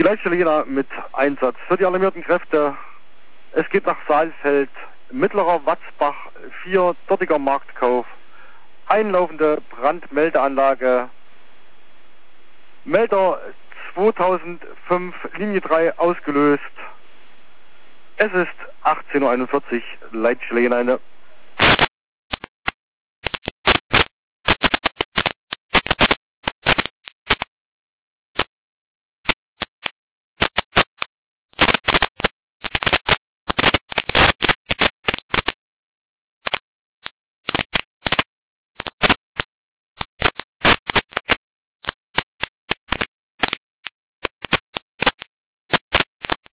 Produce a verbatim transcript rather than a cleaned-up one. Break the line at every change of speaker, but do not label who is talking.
Leitstelle Jena mit Einsatz für die alarmierten Kräfte. Es geht nach Saalfeld, Mittlerer Watzbach vier, dortiger Marktkauf, einlaufende Brandmeldeanlage, Melder zweitausendfünf, Linie drei ausgelöst. Es ist achtzehn Uhr einundvierzig, Leitstelle Jena Ende.